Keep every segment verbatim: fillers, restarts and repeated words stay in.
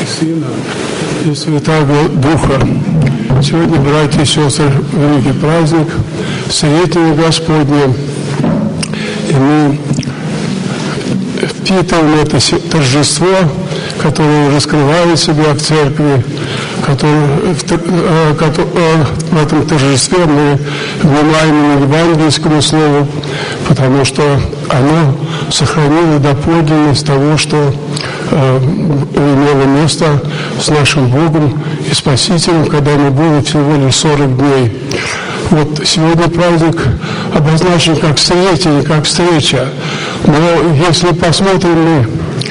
и Сына, и Святаго Духа. Сегодня, братья и сестры, великий праздник, Сретение Господне, и мы впитываем это торжество, которое раскрывает себя в церкви, которое, в этом торжестве мы внимаем евангельскому слову, потому что оно сохранило доподлинность того, что э, имело место с нашим Богом и Спасителем, когда ему было всего лишь сорок дней. Вот сегодня праздник обозначен как встретение, как встреча. Но если посмотрим мы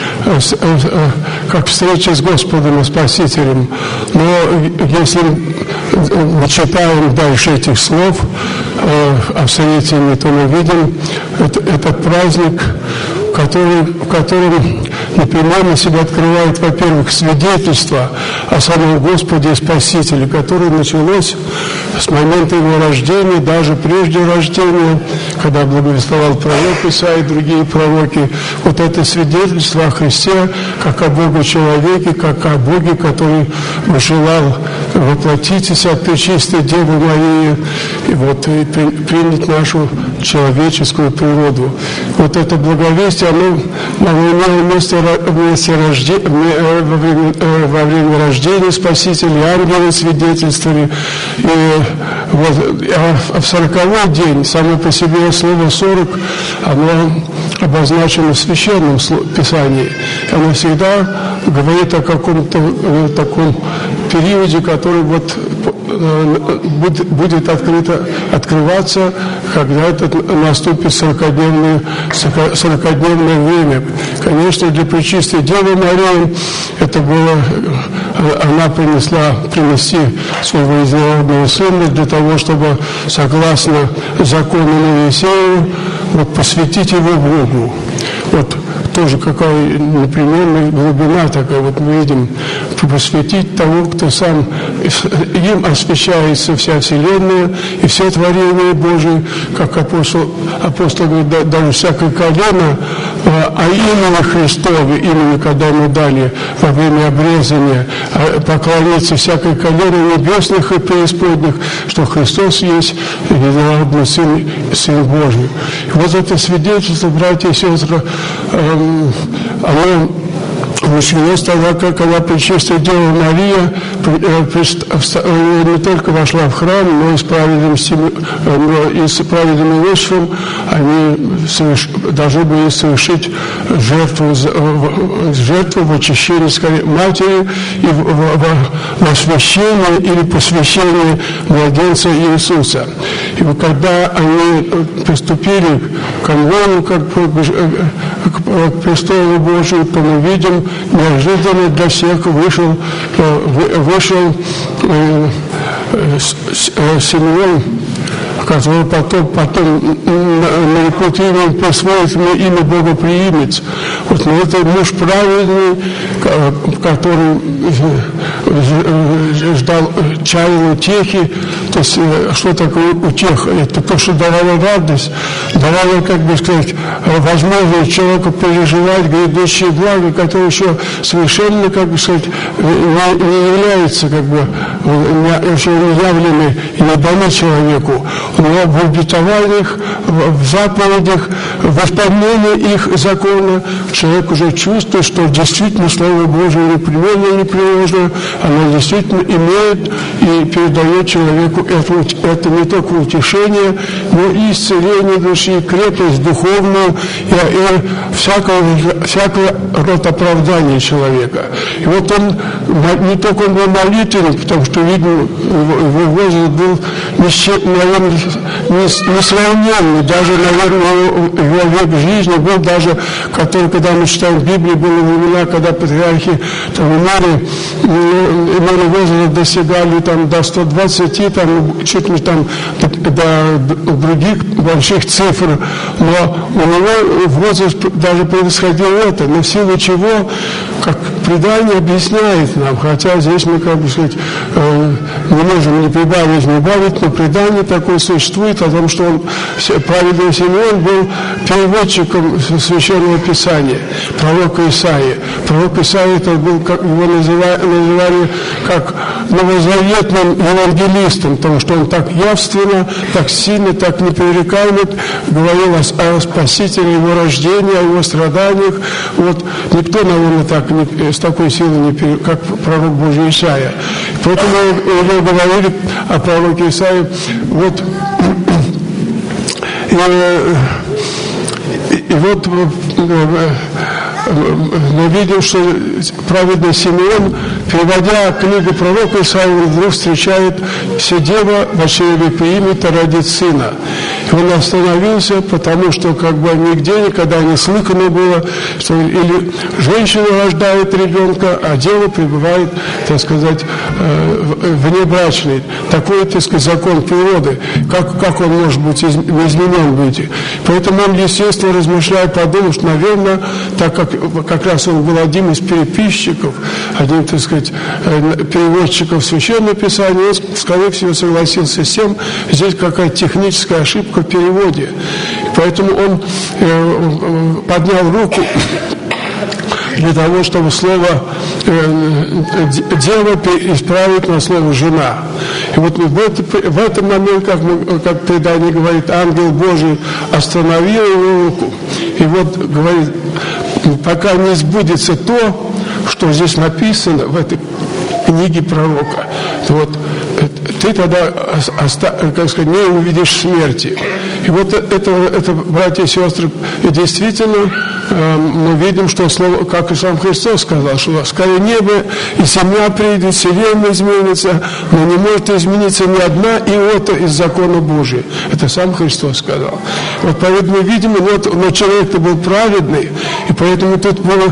как встреча с Господом и Спасителем, но если мы читаем дальше этих слов о встретении, то мы видим этот праздник, который, в котором непременно себя открывает, во-первых, свидетельство о самом Господе и Спасителе, которое началось с момента его рождения, даже прежде рождения, когда благовествовал пророк Исаия и другие пророки. Вот это свидетельство о Христе, как о Богу-человеке, как о Боге, который желал воплотиться от Пречистой Девы Марии и, вот, и принять нашу человеческую природу. Вот это благовестие, оно, оно имело место вместе рожде... во, время, во время рождения Спасителя, ангелы свидетельствовали. И вот, а в сороковой день, само по себе слово «сорок», оно обозначено в Священном Писании. Оно всегда говорит о каком-то э, таком периоде, который вот будет, будет открыто, открываться, когда это наступит сорокадневное, сорокадневное время. Конечно, для Пречистой Девы Марии это было, она принесла принести своего единородного сына для того, чтобы, согласно закону Моисея, вот, посвятить его Богу. Вот тоже какая непременная глубина такая, вот мы видим, посвятить того, кто сам, им освящается вся вселенная и все творение Божие, как апостол, апостол говорит, даже всякое колено, а именно Христово, именно когда ему дали во время обрезания поклониться всякое колено небесных и преисподних, что Христос есть единородный Сын, Сын Божий. И вот это свидетельство, братья и сестры, оно началось тогда, когда Пречистая Дева Мария не только вошла в храм, но и с праведным, и с праведным Иосифом они должны были совершить жертву, жертву в очищении скорее матери и в освящении или посвящении младенца Иисуса. И вот когда они приступили к конвою, как к престолу Божию, то мы видим, неожиданно для всех вышел, вышел э, э, Симеон, который потом, потом нарекут имя, присвоит имя Богоприимец. Вот, но это муж праведный, который ждал, чаял утехи. То есть, что такое утеха? Это то, что давало радость, давало, как бы сказать, возможность человеку переживать грядущие блага, которые еще совершенно, как бы сказать, не, не являются, как бы, еще не явлены и не даны человеку. Но в обетованиях, в заповедях, в исполнении их закона человек уже чувствует, что действительно Слово Божие непременно и непреложно, оно действительно имеет и передает человеку это, это не только утешение, но и исцеление души, крепость духовную и, и всякого, всякого рода оправдания человека. И вот он, не только он был молитвенник, потому что, видно, его возраст был, наверное, несравненный, даже, наверное, его век жизни был даже, который, когда мы читаем Библию, были времена, когда патриархи там, имели, имели возраст, достигали там, до ста двадцати, там, чуть ли там, до, до других больших цифр, но у него возраст даже превосходил это, но в силу чего, как предание объясняет нам, хотя здесь мы, как бы сказать, не можем ни прибавить, ни убавить, но предание такое существует о том, что он, праведный Симеон, был переводчиком Священного Писания, пророка Исаии. Пророк Исаия, это был, как его называли, называли как новозаветным евангелистом, потому что он так явственно, так сильно, так непререкаемо говорил о, о Спасителе, его рождении, о его страданиях. Вот никто, наверное, так не, с такой силой, не, как пророк Божий Исаия. Поэтому его говорили о пророке Исаии. Вот, и, и вот мы видим, что праведный Симеон, переводя книгу пророка Исаии, он вдруг встречает «Вседева в чреве примета родит сына». И он остановился, потому что как бы нигде никогда не слыхано было, что или женщина рождает ребенка, а дева пребывает, так сказать, внебрачной. Такой, так сказать, закон природы. Как, как он может быть изменен быть? Поэтому он, естественно, размышляя, подумал, что, наверное, так как как раз он был один из переписчиков, один, так сказать, переводчиков Священного Писания, он, скорее всего, согласился с тем, здесь какая-то техническая ошибка в переводе. Поэтому он э, поднял руку для того, чтобы слово э, «дева» исправить на слово «жена». И вот в, это, в этот момент, как, мы, как предание говорит, ангел Божий остановил его руку. И вот говорит, пока не сбудется то, что здесь написано в этой книге пророка, то вот ты тогда, как сказать, не увидишь смерти. И вот это, это, братья и сестры, действительно мы видим, что слово, как и сам Христос сказал, что скорее небо и земля придет, вселенная изменится, но не может измениться ни одна иота из закона Божия. Это сам Христос сказал. Вот поэтому мы видим, вот, но человек-то был праведный, и поэтому тут был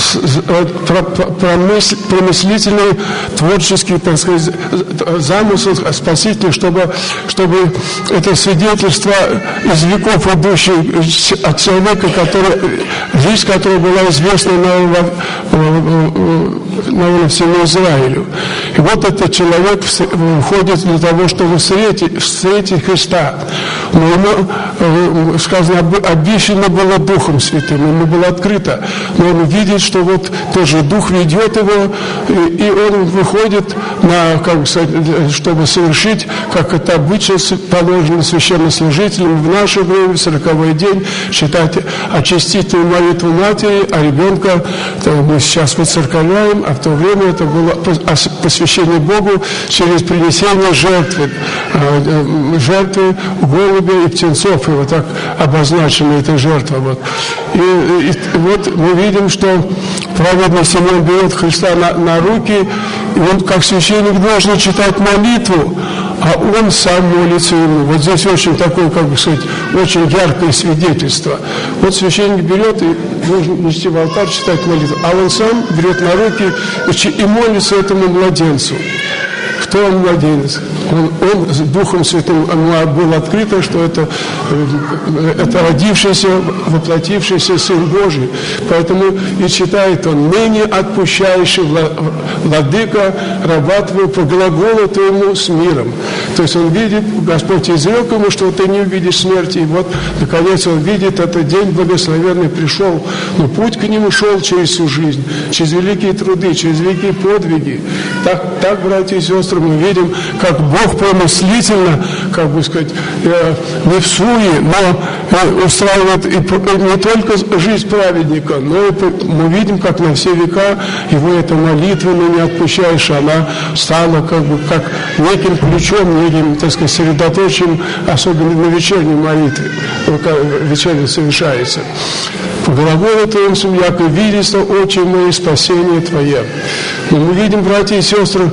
промыслительный, творческий, так сказать, замысел спасительный, чтобы, чтобы это свидетельство из веков идущих от человека, который, жизнь которого была известна, наверное, всему Израилю. И вот этот человек входит для того, чтобы встретить, встретить Христа. Но ему, сказано, обещано было Духом Святым, ему было открыто. Но он видит, что вот тоже Дух ведет его, и он выходит на, как сказать, чтобы совершить, как это обычно положено священнослужителям в наше время, в сороковой день, читать очистительную молитву матери, а ребенка мы сейчас воцерковляем, а в то время это было посвящение Богу через принесение жертвы, жертвы голубя и птенцов, и вот так обозначена эта жертва. Вот. И, и вот мы видим, что праведный Симеон берет Христа на, на руки, и он, как священник, должен читать молитву, а он сам молится ему. Вот здесь очень такое, как бы сказать, очень яркое свидетельство. Вот священник берет и должен нести в алтарь, читать молитву, а он сам берет на руки и молится этому младенцу. Кто он, младенец? Он, он с Духом Святым было открыто, что это, это родившийся, воплотившийся Сын Божий. Поэтому и читает он: «Ныне отпущающий владыка раба твоего по глаголу твоему с миром». То есть он видит, Господь изрек ему, что ты не увидишь смерти. И вот, наконец, он видит, этот день благословенный пришел. Но путь к нему шел через всю жизнь, через великие труды, через великие подвиги. Так, так, братья и сестры, мы видим, как Бог промыслительно, как бы сказать, не в суе, но устраивает и не только жизнь праведника, но и мы видим, как на все века его эта молитва, но не отпущаешь, она стала как бы как неким ключом, неким, так сказать, сосредоточием, особенно на вечерней молитве, когда вечерня совершается. По глаголу твоему, яко видится очи мои, спасение твое. Но мы видим, братья и сестры,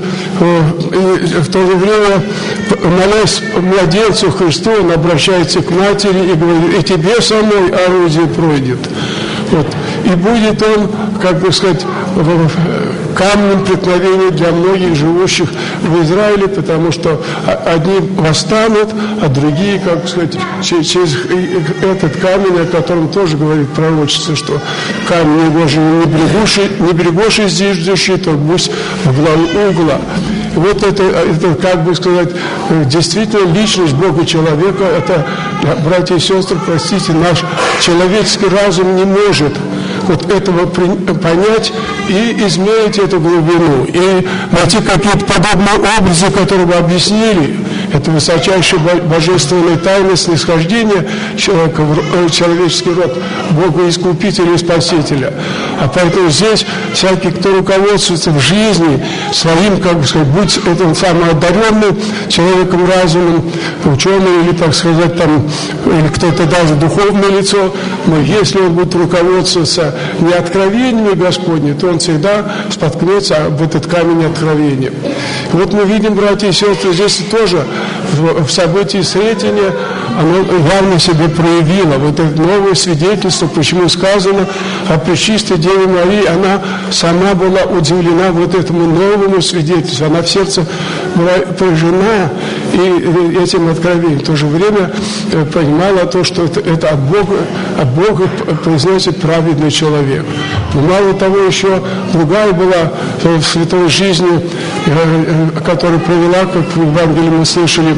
в то же время, молясь младенцу Христу, он обращается к матери и говорит: и тебе самой орудие пройдет. Вот. И будет он, как бы сказать, камнем преткновения для многих живущих в Израиле, потому что одни восстанут, а другие, как сказать, через этот камень, о котором тоже говорит пророчество, что камень Божий не берегущий, не берегущий зиждущий, то пусть в главу угла. Вот это, это, как бы сказать, действительно личность Бога и человека, это, братья и сестры, простите, наш человеческий разум не может вот этого понять и измерить эту глубину, и найти какие-то подобные образы, которые бы объяснили это высочайшая божественная тайна снисхождения человека в человеческий род, Бога Искупителя и Спасителя. А поэтому здесь всякий, кто руководствуется в жизни своим, как бы сказать, будь этим самым одаренным человеком, разумом, ученым или, так сказать, там, или кто-то даже духовное лицо, но если он будет руководствоваться не откровениями Господни, то он всегда споткнется об этот камень откровения. Вот мы видим, братья и сестры, здесь тоже в, в событии Сретения оно явно себя проявило. Вот это новое свидетельство, почему сказано о Пречистой Деве Марии, она сама была удивлена вот этому новому свидетельству. Она в сердце была поражена и этим откровением. В то же время понимала то, что это, это от Бога, от Бога произносит праведный человек. Но мало того, еще другая была в святой жизни, которую провела, как в Евангелии мы слышали,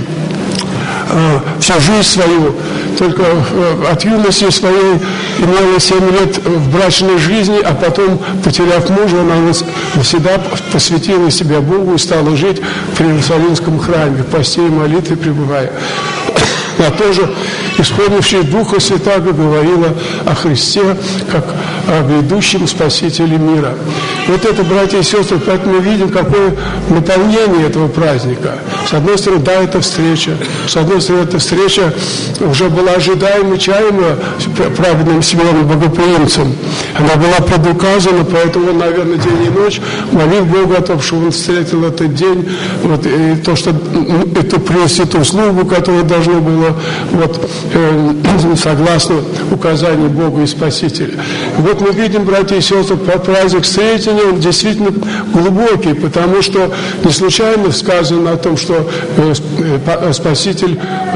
всю жизнь свою, только от юности своей имела семь лет в брачной жизни, а потом, потеряв мужа, она навсегда посвятила себя Богу и стала жить в Иерусалимском храме, в посте и молитве пребывая. А тоже, исполнившись Духа Святаго, говорила о Христе, как о грядущем Спасителе мира. Вот это, братья и сестры, поэтому мы видим, какое наполнение этого праздника. С одной стороны, да, это встреча. С одной стороны, эта встреча уже была ожидаема, чаема праведным Симеоном Богоприимцем. Она была предуказана, поэтому, наверное, день и ночь молил Бога о том, что он встретил этот день, вот, и то, что эту принести ту службу, которая должна была, вот, э, согласно указанию Бога и Спасителя. И вот мы видим, братья и сестры, праздник Сретения, он действительно глубокий, потому что не случайно сказано о том, что э, Спаситель э,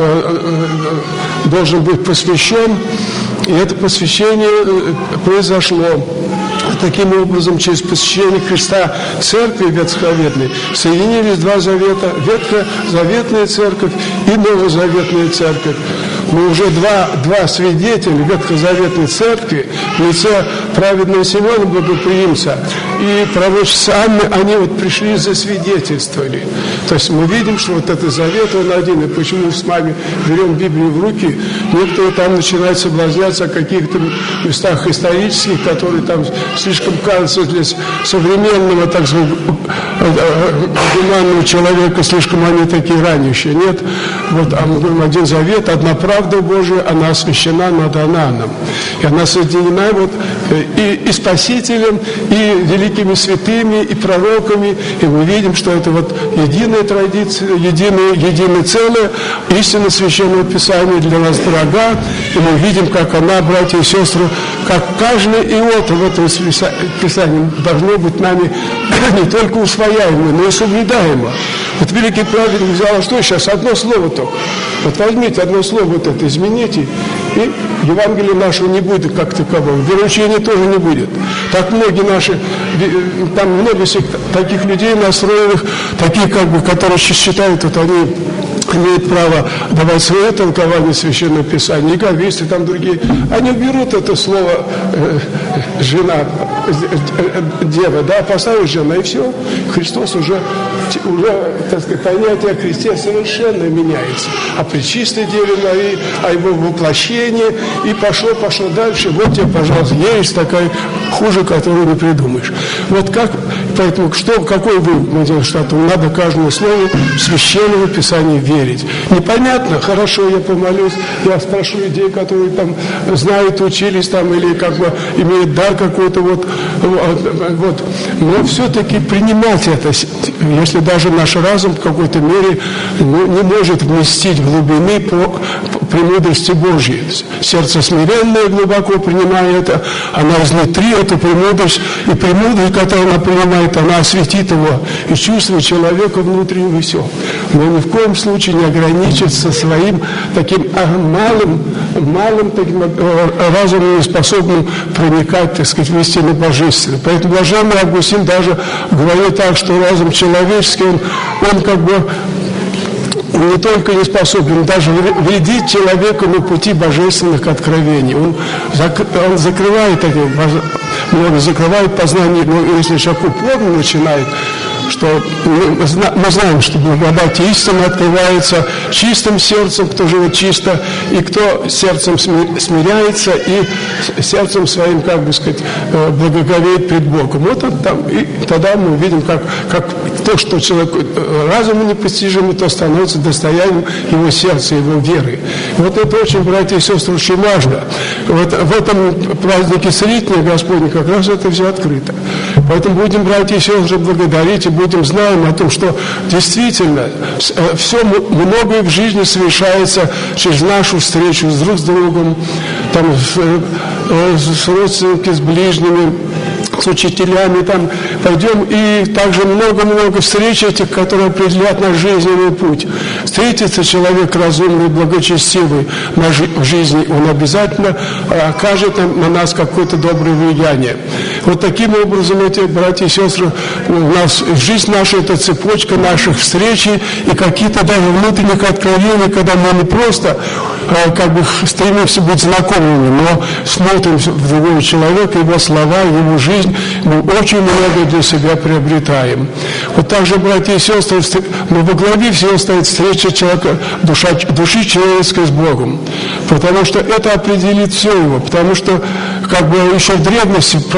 э, должен быть посвящен, и это посвящение произошло таким образом через посвящение Христа Церкви Ветхозаветной соединились два завета: Ветхозаветная Церковь и Новозаветная Церковь. Мы уже два, два свидетеля Ветхозаветной Церкви в лице праведного Симеона Богоприимца и пророчицы Анны, они вот пришли, засвидетельствовали. То есть мы видим, что вот этот завет, он один. И почему с вами берем Библию в руки, некоторые там начинают соблазняться о каких-то местах исторических, которые там слишком кажутся для современного, так сказать, гуманного человека, слишком они такие ранящие. Нет, вот а мы говорим, один завет, одна правда Божия, она освящена над Ананом. И она соединена вот и, и Спасителем, и великими святыми, и пророками. И мы видим, что это вот единая традиция, единое, единое целое, истина Священного Писания для нас дорога. И мы видим, как она, братья и сестры, как каждая иота в этом Писании должно быть нами не только усвояемо, но и соблюдаемо. Вот великий праведник взял, а что сейчас? Одно слово только. Вот возьмите одно слово, вот это измените, и Евангелие нашего не будет как такового. Вероучения тоже не будет. Так многие наши, там много всех таких людей настроенных, таких как бы, которые считают, вот они имеют право давать свое толкование Священного Писания, и гаговисты, там другие, они берут это слово э, жена, э, дева, да, поставят жена, и все, Христос уже, уже, так сказать, понятие о Христе совершенно меняется. О Пречистой Деве Марии, о его воплощении, и пошло, пошло дальше. Вот тебе, пожалуйста, есть такая хуже, которую не придумаешь. Вот как, поэтому, что, какой вывод мы делаем, что надо каждому слову Священного Писания верить. Непонятно, хорошо, я помолюсь, я спрошу людей, которые там знают, учились там, или как бы имеют дар какой-то, вот, вот. Но все-таки принимать это, если даже наш разум в какой-то мере ну, не может вместить глубины по, премудрости Божьей. Сердце смиренное глубоко принимает это, она изнутри эту премудрость, и премудрость, которую она принимает, она осветит его, и чувство человека внутреннего все. Но ни в коем случае не ограничится своим таким малым, малым таким разумом, способным проникать, так сказать, в истину божественную. Поэтому блаженный Августин даже говорит так, что разум человеческий, он, он как бы не только не способен, даже вредить человеку на пути божественных откровений. Он, зак, он закрывает, много закрывает познание, но если человек упорно начинает, что мы знаем, что благодать истина открывается чистым сердцем, кто живет чисто, и кто сердцем смиряется и сердцем своим, как бы сказать, благоговеет пред Богом. Вот там, и тогда мы увидим, как, как то, что человеку разуму непостижимо, то становится достоянием его сердца, его веры. Вот это очень, братья и сестры, очень важно. Вот в этом празднике Сретения Господня как раз это все открыто. Поэтому будем, братья и сестры, благодарить и будем знаем о том, что действительно все, многое в жизни совершается через нашу встречу с друг с другом, там, с, с родственниками, с ближними, с учителями, там пойдем, и также много-много встреч этих, которые определяют наш жизненный путь. Встретится человек разумный, благочестивый на жи- в жизни, он обязательно окажет на, на нас какое-то доброе влияние. Вот таким образом, эти братья и сестры, у нас жизнь наша — это цепочка наших встреч и какие-то даже внутренних откровений, когда мы не просто как бы стремимся быть знакомыми, но смотрим в другого человека, его слова, его жизнь, мы очень много для себя приобретаем. Вот так же, братья и сестры, но во главе всего стоит встреча человека, душа, души человеческой с Богом, потому что это определит все его, потому что как бы еще в древности, в,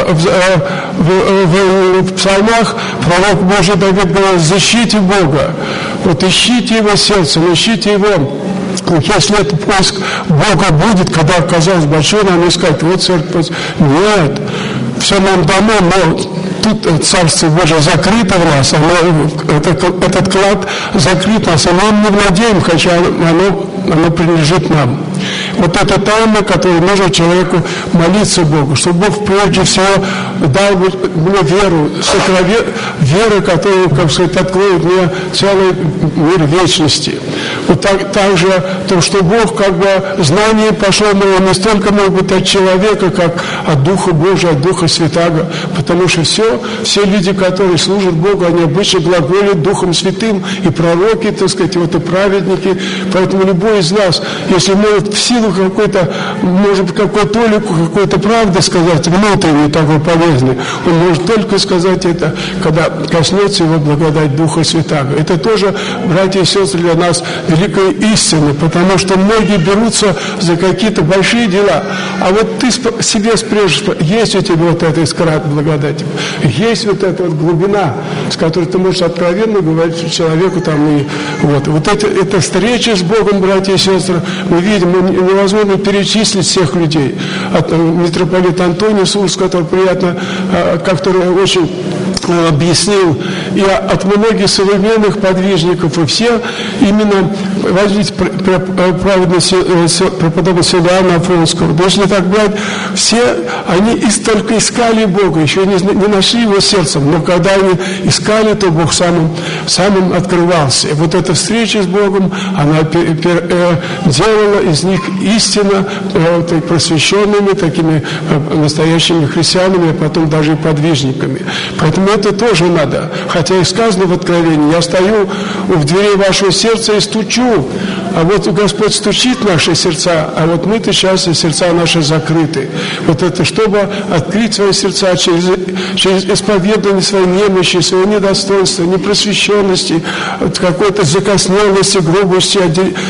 в, в, в псалмах пророк Божий Давид говорил: защите Бога, вот ищите его сердцем, ищите его. Если этот поиск Бога будет, когда оказалось большой, нам искать, вот церковь, нет, все нам дано, но тут Царство Божие закрыто в нас, оно, это, этот клад закрыт в нас, а мы не владеем, хотя оно, оно принадлежит нам. Вот это тайна, которой нужно человеку молиться Богу, чтобы Бог прежде всего дал мне веру, сокрове, веру, которая, как сказать, откроет мне целый мир вечности. Вот так, так же, то, что Бог, как бы, знание пошло на него не столько, может быть, от человека, как от Духа Божия, от Духа Святаго, потому что все, все люди, которые служат Богу, они обычно глаголят Духом Святым, и пророки, так сказать, вот и праведники, поэтому любой из нас, если может в силу какой-то, может быть, какой-то толику, какой-то правды сказать, внутренней такой полезной, он может только сказать это, когда коснется его благодать Духа Святаго. Это тоже, братья и сестры, для нас великая истина, потому что многие берутся за какие-то большие дела, а вот ты себе спрашиваешь, есть у тебя вот эта искра благодати, есть вот эта вот глубина, с которой ты можешь откровенно говорить человеку там, и вот, вот это, это встреча с Богом, братья и сестры, мы видим, невозможно перечислить всех людей. От митрополита Антония Сурс, который приятно, который очень объяснил, и от многих современных подвижников, и все именно, возьмите праведный преподобный Силуана Афонского, если так брать, все они только искали Бога, еще не, не нашли его сердцем, но когда они искали, то Бог самым, самым открывался. И вот эта встреча с Богом, она пер, пер, э, делала из них истинно э, просвещенными, такими э, настоящими христианами, а потом даже и подвижниками. Поэтому это тоже надо. Хотя и сказано в Откровении: я стою в двери вашего сердца и стучу. А вот Господь стучит в наши сердца, а вот мы-то сейчас и сердца наши закрыты. Вот это чтобы открыть свои сердца через, через исповедание своей немощи, своего недостоинства, непросвещенности, какой-то закоснелости, грубости,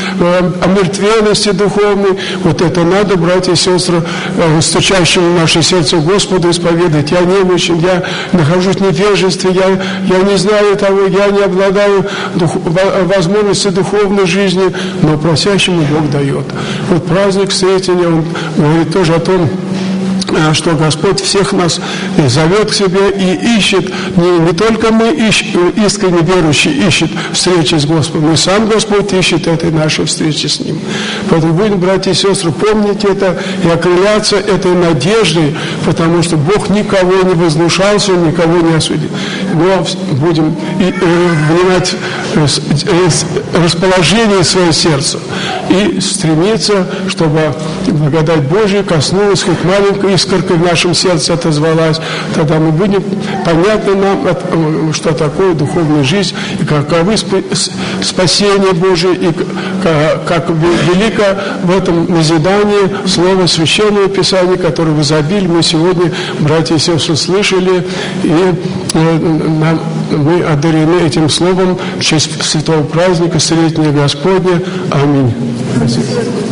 омертвенности духовной. Вот это надо, братья и сестры, стучащему в наше сердце Господу исповедать. Я немощен, я нахожусь в невежестве, я, я не знаю того, я не обладаю дух, возможностью духовной жизни, но просящему Бог дает. Вот праздник Сретения, он говорит тоже о том, что Господь всех нас зовет к себе и ищет, не, не только мы ищем, искренне верующие ищет встречи с Господом, но и сам Господь ищет этой нашей встречи с Ним. Поэтому будем, братья и сестры, помнить это и окрыляться этой надеждой, потому что Бог никого не вознушался, никого не осудил. Но будем и, э, внимать э, э, расположение своего сердца и стремиться, чтобы благодать Божия коснулась хоть маленькой искоркой в нашем сердце отозвалась, тогда мы будем понятно нам, что такое духовная жизнь, и каковы спасение Божие, и как велико в этом назидании Слово Священного Писания, которое в изобилии мы сегодня, братья и сестры, слышали, и мы одарены этим Словом в честь святого праздника Сретения Господня. Аминь. Спасибо.